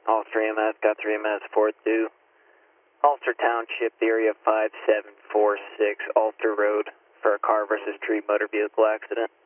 Ulster EMS, got 3 EMS 42. Ulster Township, area 5746, Ulster Road, for a car versus tree motor vehicle accident.